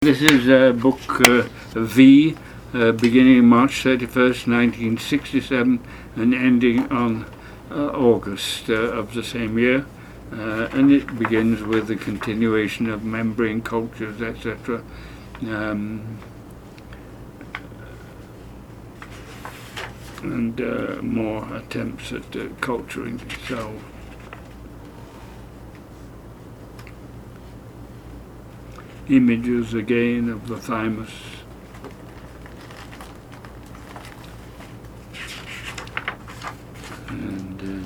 This is book V, beginning March 31st, 1967 and ending on August of the same year. And it begins with the continuation of membrane cultures, etc. And more attempts at culturing cells. Images again of the thymus. And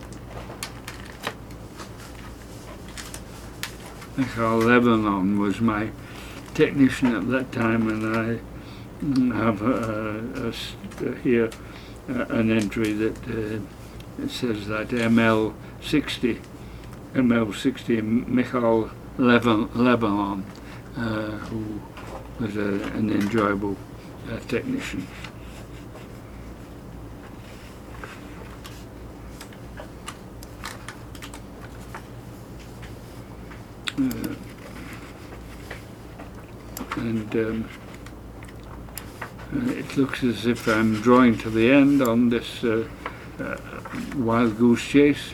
Michal Lebanon was my technician at that time, and I have here an entry that it says that ML60 Michal Lebanon, who was an enjoyable technician. It looks as if I'm drawing to the end on this wild goose chase.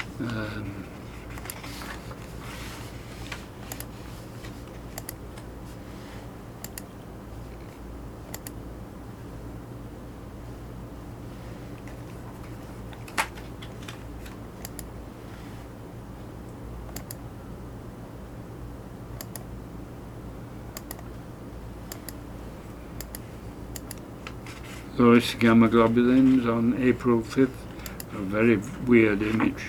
Loris gamma globulins on April 5th, a very weird image.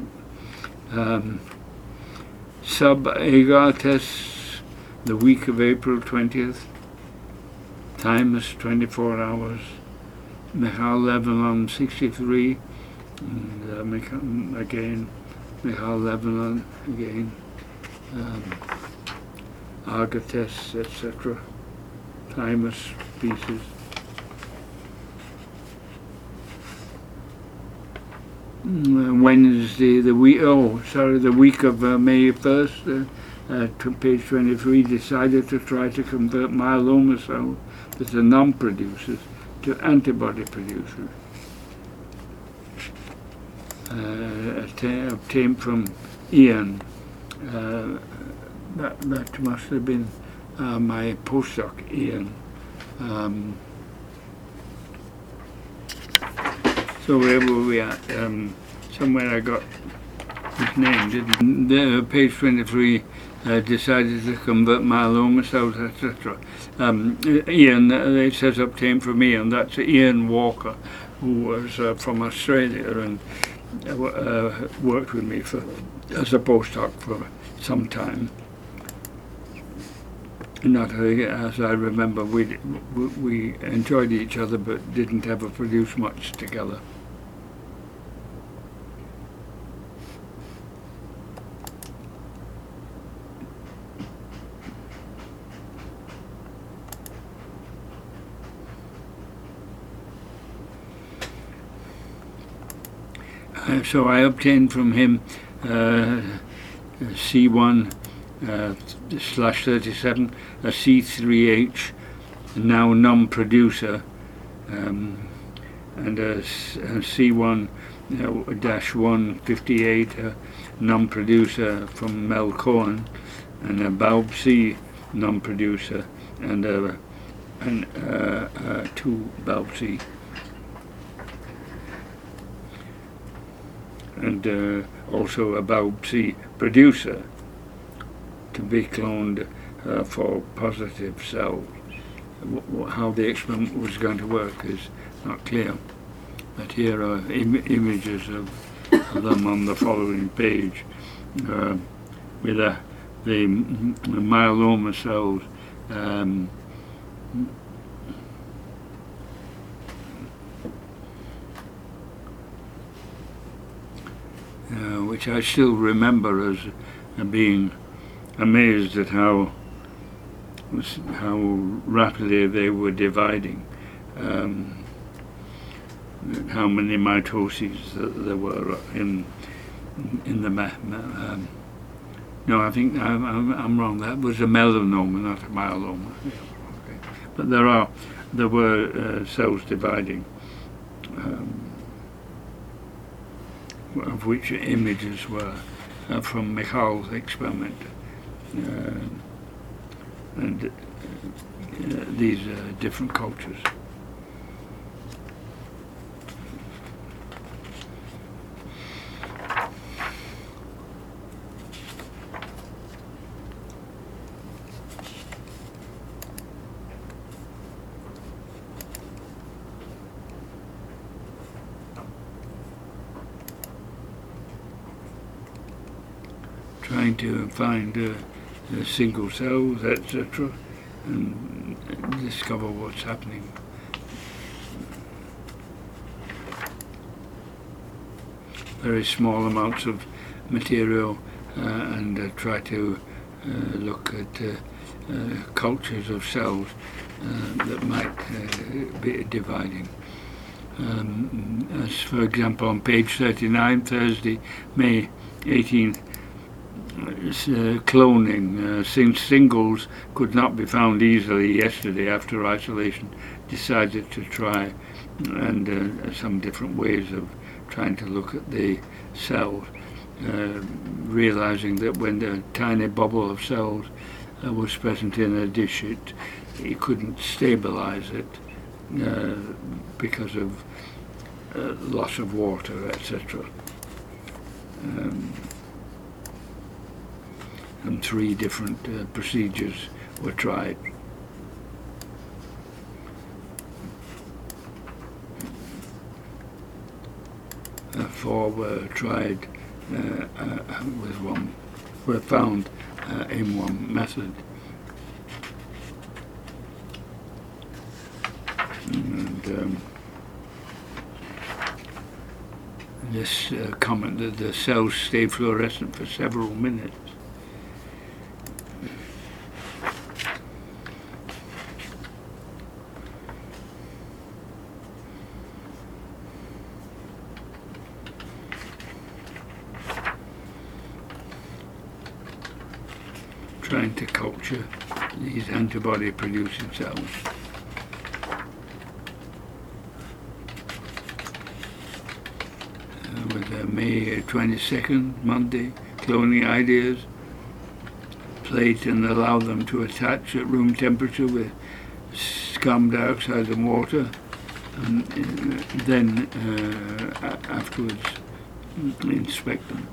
Sub-agar tests the week of April 20th, thymus 24 hours, Michal Lebanon 63, and again Michal Lebanon again, agar tests, etc. Thymus pieces. Wednesday, the week of May 1st, page 23, decided to try to convert myeloma cells that are non-producers to antibody producers. Obtained from Ian. That must have been my postdoc, Ian. So where were we at? Somewhere I got his name, didn't page 23, decided to convert myeloma cells, etc. Ian, it says obtained from Ian, that's Ian Walker, who was from Australia and worked with me as a postdoc for some time. Not as I remember, we enjoyed each other but didn't ever produce much together. So I obtained from him C1/37, a C3H, now non-producer, and a C1-158, a non-producer from Mel Cohen, and a BALB-C non-producer, and two BALB-C. And also a BALB-C producer to be cloned for positive cells. How the experiment was going to work is not clear. But here are images of them on the following page with the myeloma cells. Which I still remember as being amazed at how rapidly they were dividing, how many mitoses there were in the No, I think I'm wrong. That was a melanoma, not a myeloma. Yeah, okay. But there were cells dividing, of which images were from Michal's experiment, and these different cultures. Trying to find single cells, etc., and discover what's happening. Very small amounts of material, and try to look at cultures of cells that might be dividing. As for example, on page 39, Thursday, May 18th, cloning, since singles could not be found easily yesterday after isolation, decided to try and some different ways of trying to look at the cells, realizing that when the tiny bubble of cells was present in a dish, it couldn't stabilize it because of loss of water, etc. And 3 different procedures were tried. Four were tried with one, were found in one method. And this comment that the cells stay fluorescent for several minutes. Trying to culture these antibody-producing cells. With May 22nd, Monday, cloning ideas, plate and allow them to attach at room temperature with carbon dioxide and water, and then afterwards inspect them.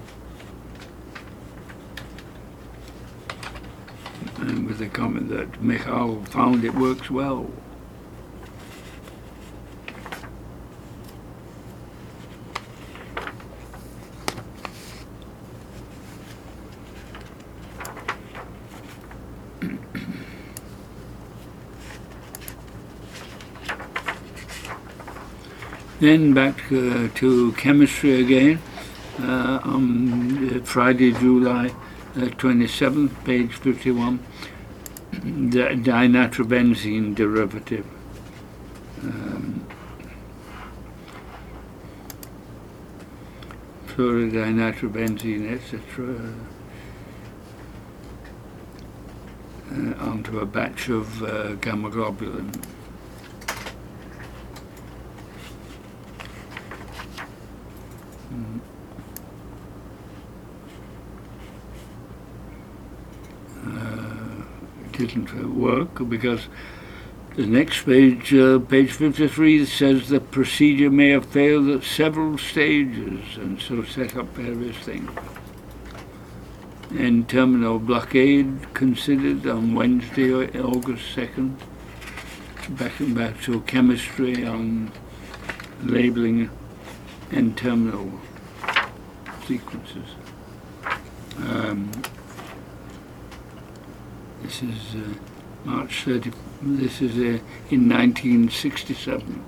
And with the comment that Michal found it works well. Then back to chemistry again, on Friday, July 27th, page 51, the dinitrobenzene derivative. Fluorodinitrobenzene, etc., onto a batch of gamma globulin. Didn't work because the next page, page 53, says the procedure may have failed at several stages, and so set up various things. N-terminal blockade considered on Wednesday, August 2nd. Back to chemistry on labeling N-terminal sequences. This is March 30. This is in 1967.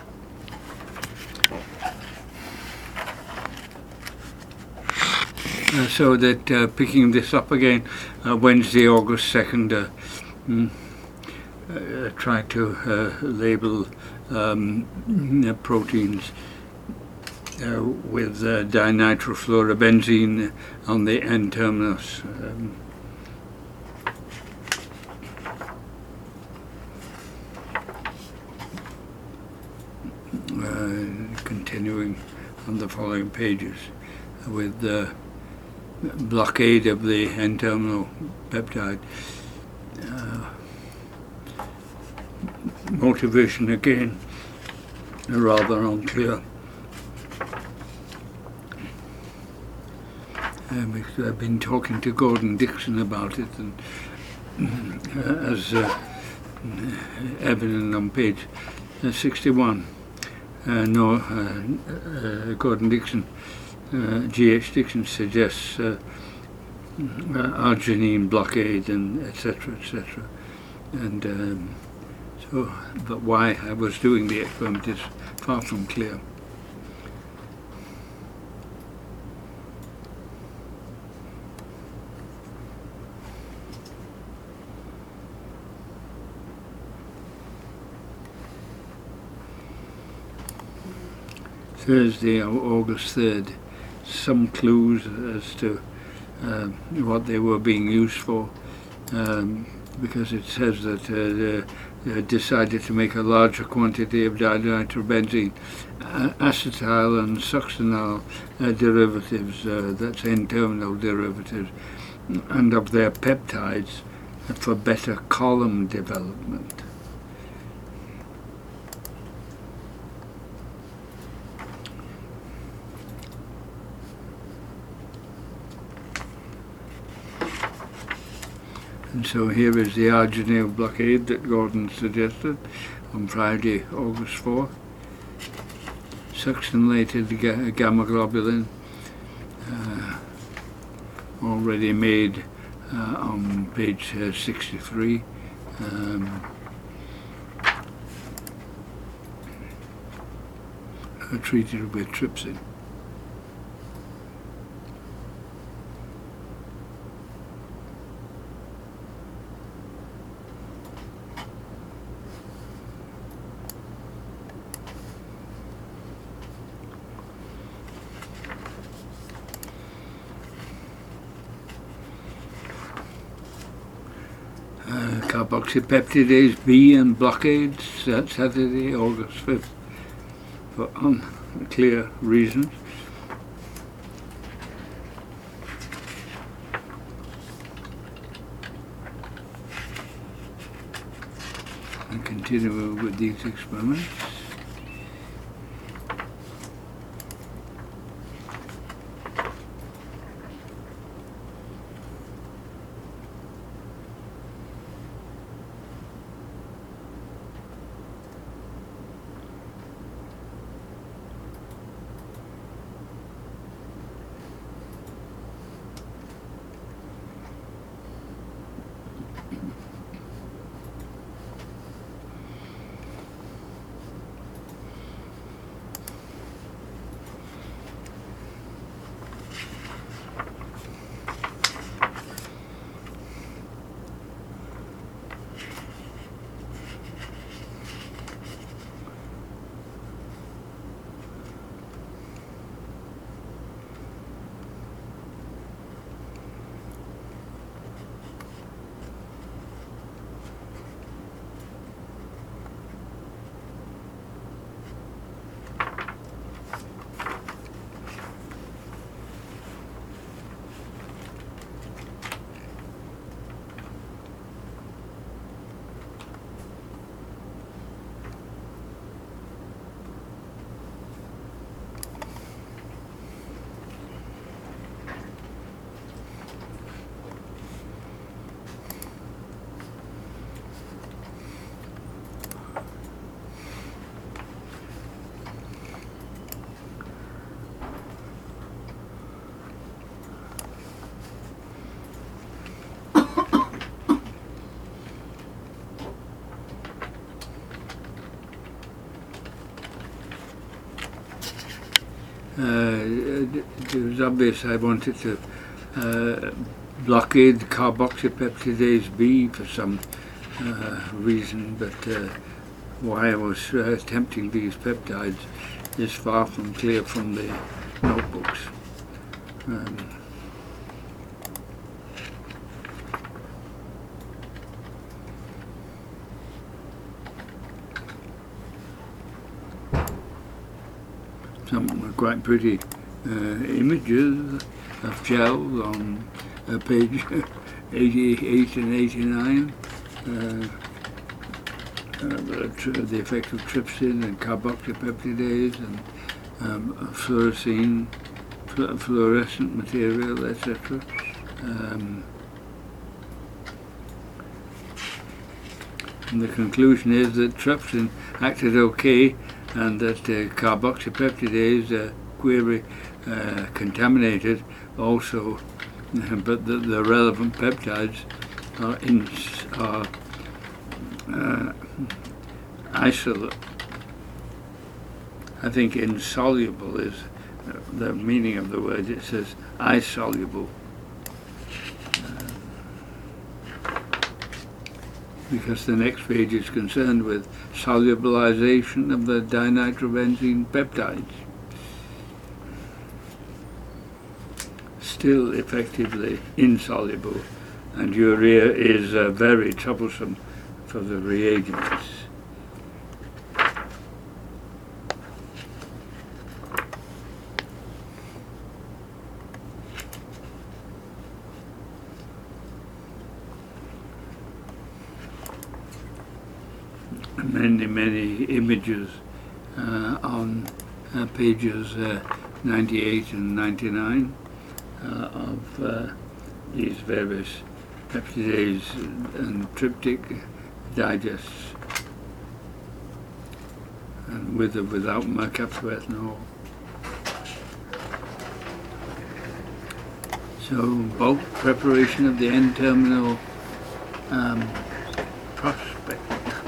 So that picking this up again, Wednesday, August 2nd, trying to label proteins with dinitrofluorobenzene on the N-terminus. continuing on the following pages with the blockade of the N-terminal peptide. Motivation again rather unclear. Because I've been talking to Gordon Dixon about it, and as evident on page 61. Gordon Dixon, G.H. Dixon suggests arginine blockade and etc. And so, but why I was doing the experiment is far from clear. Thursday, August 3rd, some clues as to what they were being used for, because it says that they decided to make a larger quantity of dinitrobenzene, acetyl and succinyl derivatives, that's N-terminal derivatives, and of their peptides for better column development. And so here is the arginine blockade that Gordon suggested on Friday, August 4. Succinylated gamma globulin, already made on page 63. Treated with trypsin. Carboxypeptidase B and blockades, Saturday, August 5th, for unclear reasons. And continue with these experiments. It was obvious I wanted to blockade carboxypeptidase B for some reason, but why I was attempting these peptides is far from clear from the notebooks. some quite pretty images of gel on page 88 and 89. The effect of trypsin and carboxypeptidase and fluorescein, fluorescent material, etc. And the conclusion is that trypsin acted okay, and that carboxypeptidase query contaminated also, but the relevant peptides are I think insoluble is the meaning of the word. It says isoluble. Because the next page is concerned with solubilization of the dinitrobenzene peptides. Still effectively insoluble, and urea is very troublesome for the reagents. Many images on pages 98 and 99 of these various peptidase and tryptic digests, and with or without mercaptoethanol. So bulk preparation of the N-terminal prospect.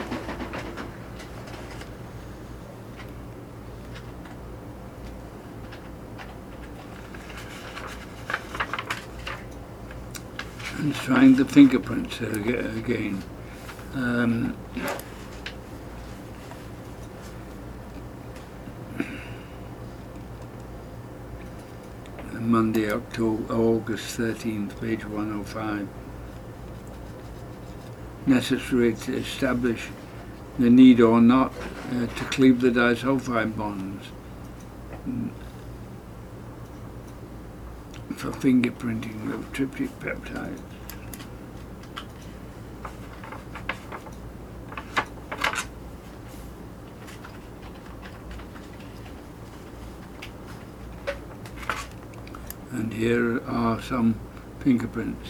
And trying the fingerprints again. Monday, August 13th, page 105. Necessary to establish the need or not to cleave the disulfide bonds for fingerprinting of tryptic peptides. And here are some fingerprints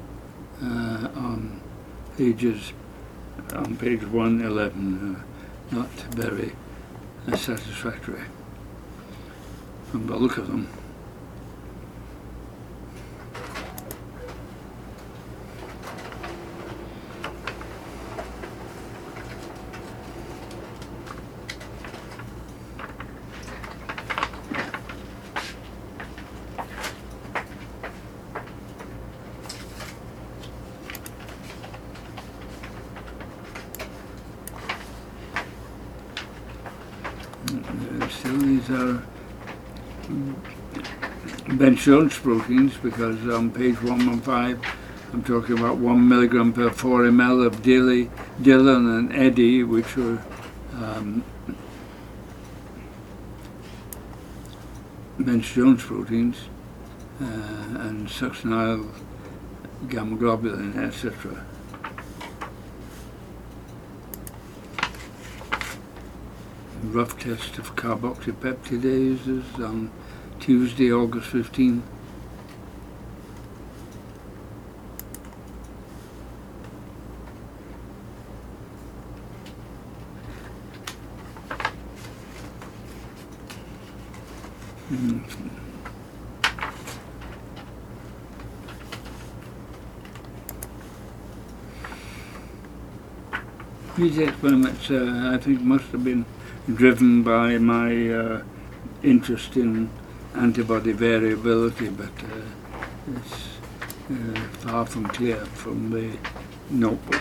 on page 111, not very satisfactory from the look of them. Still, these are bench-Jones proteins, because on page 115 I'm talking about 1 milligram per 4 ml of Dillon and Eddy, which were bench-Jones proteins, and succinyl gamma globulin, etc. Rough test of carboxypeptidases on Tuesday, August 15th. These experiments, I think, must have been driven by my interest in antibody variability, but it's far from clear from the notebook.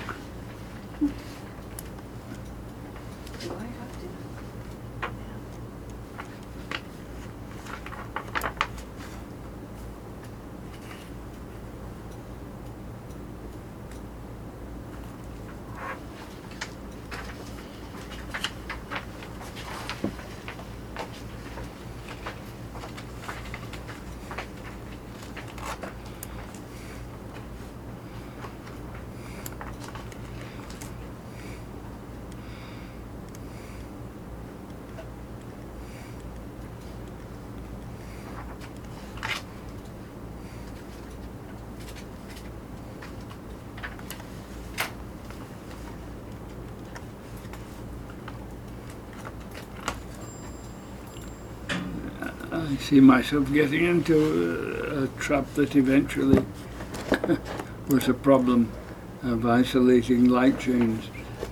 I see myself getting into a trap that eventually was a problem of isolating light chains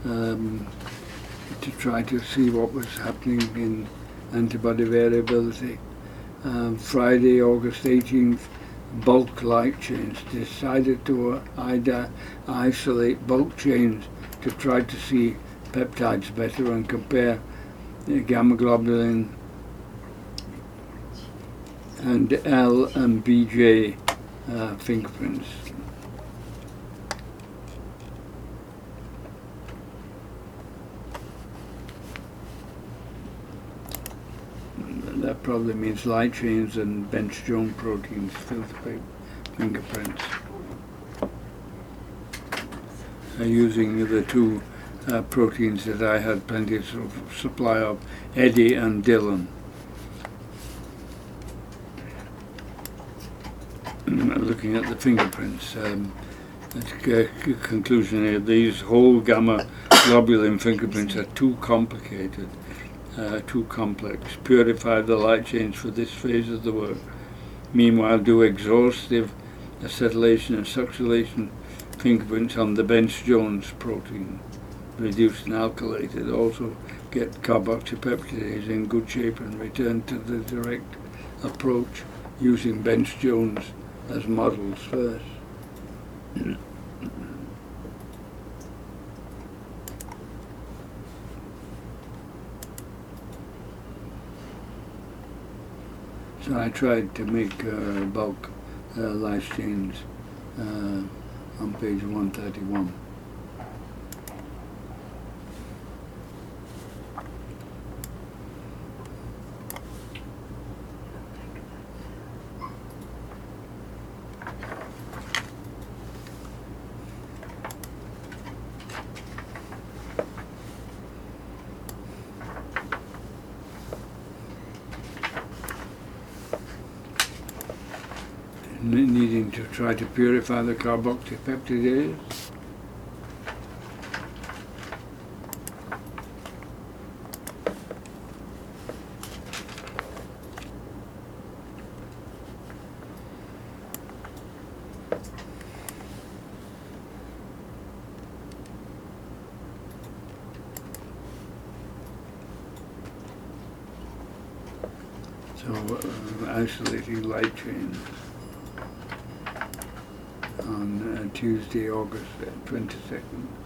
to try to see what was happening in antibody variability. Friday, August 18th, bulk light chains. Decided to isolate bulk chains to try to see peptides better and compare gamma globulin and L and BJ fingerprints. That probably means light chains and Bench-Jones proteins, filter fingerprints. Using the two proteins that I had plenty of supply of, Eddie and Dillon. Looking at the fingerprints, the conclusion here, these whole gamma globulin fingerprints are too complicated, too complex. Purify the light chains for this phase of the work. Meanwhile, do exhaustive acetylation and succinylation fingerprints on the Bench-Jones protein, reduced and alkylated. Also get carboxypeptidase in good shape and return to the direct approach using Bench-Jones as models first. So I tried to make bulk light chains on page 131. Needing to try to purify the carboxypeptidase. So isolating light chains on Tuesday, August 22nd.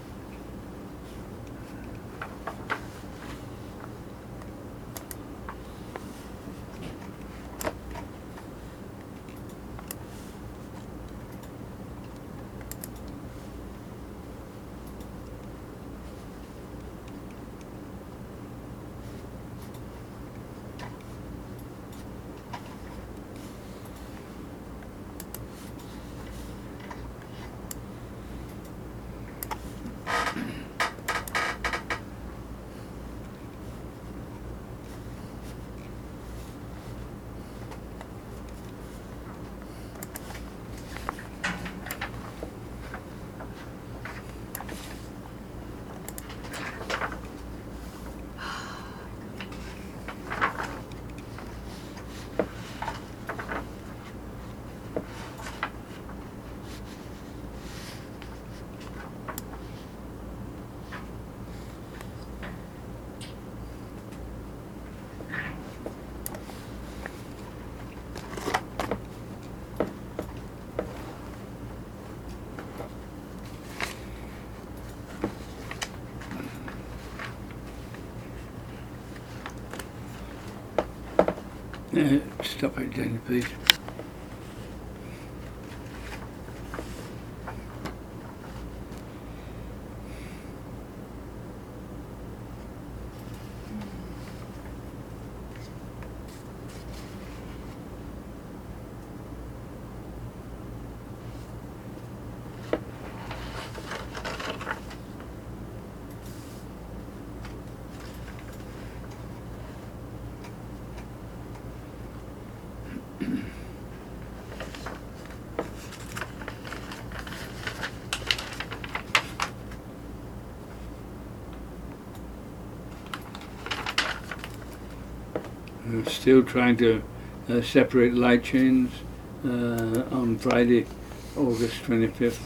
Stop it, Jenny, please. I'm still trying to separate light chains on Friday, August 25th.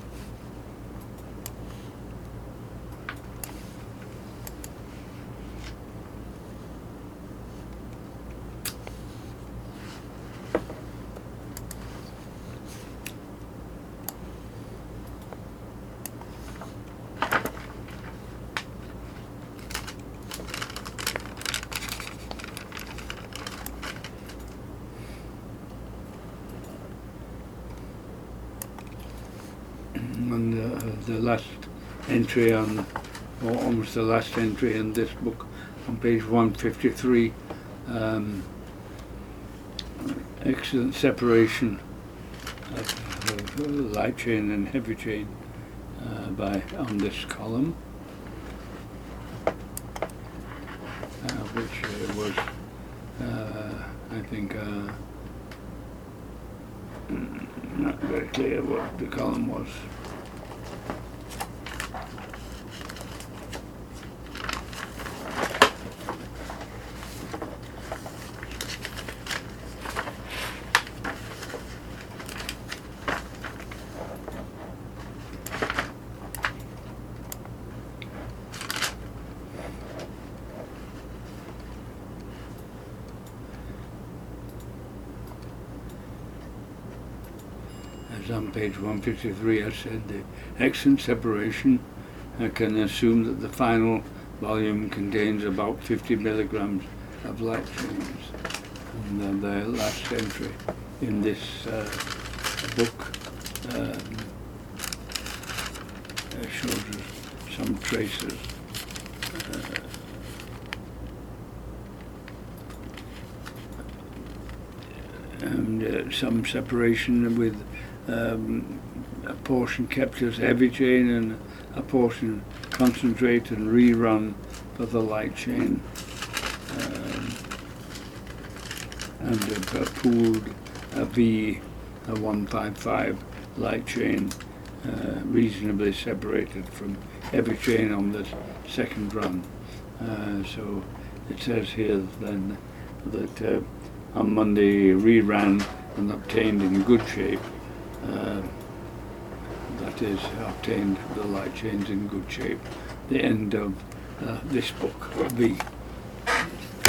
And the last entry on, or almost the last entry in this book, on page 153, excellent separation of light chain and heavy chain on this column, which was, I think, not very clear what the column was. As on page 153, I said the excellent separation can assume that the final volume contains about 50 milligrams of light chains. And then the last entry in this book shows us some traces. And some separation with a portion kept as heavy chain and a portion concentrate and rerun for the light chain, and a pooled V155 light chain reasonably separated from heavy chain on the second run. So it says here then that on Monday reran and obtained in good shape. That is, obtained the light chains in good shape. The end of this book, V.